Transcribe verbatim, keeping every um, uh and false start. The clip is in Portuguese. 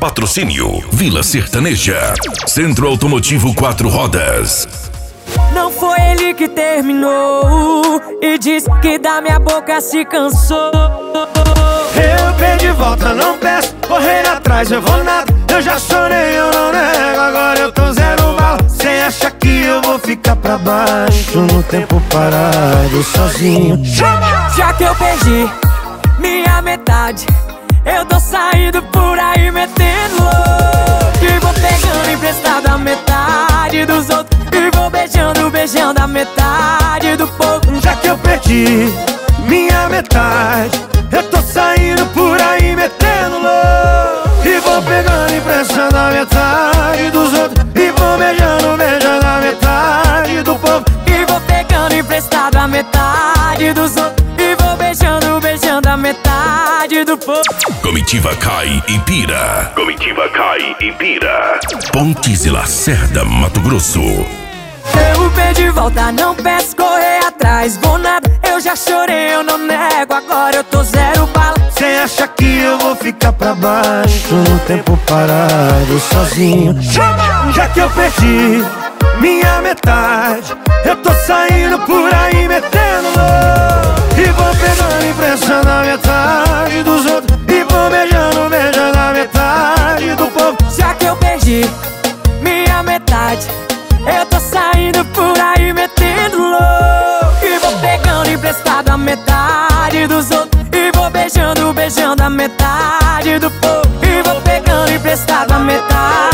Patrocínio Vila Sertaneja, Centro Automotivo Quatro Rodas. Não foi ele que terminou e disse que da minha boca se cansou. Eu perdi volta, não peço, correr atrás eu vou nada. Eu já chorei, eu não nego, agora eu tô zero bala. Cê acha que eu vou ficar pra baixo no tempo parado sozinho? Já que eu perdi minha metade, eu tô saindo por aí metendo louco. E vou pegando emprestado a metade dos outros, e vou beijando, beijando a metade do povo. Já que eu perdi minha metade, eu tô saindo por aí metendo louco. E vou pegando emprestado a metade dos outros, e vou beijando, beijando a metade do povo. E vou pegando emprestado a metade dos outros, e vou beijando, beijando a metade do povo. Comitiva cai e pira. Comitiva cai e pira. Pontes e Lacerda, Mato Grosso. Eu perdi volta, não peço, correr atrás, vou nada. Eu já chorei, eu não nego, agora eu tô zero bala. Cê acha que eu vou ficar pra baixo no tempo parado sozinho? Já que eu perdi minha metade, eu tô saindo por aí metendo louco. E vou pegando emprestando a metade dos outros, e vou beijando, beijando a metade do povo. Já que eu perdi minha metade, eu tô saindo por aí metendo louco. E vou pegando emprestado a metade dos outros, e vou beijando, beijando a metade do povo. E vou pegando emprestado a metade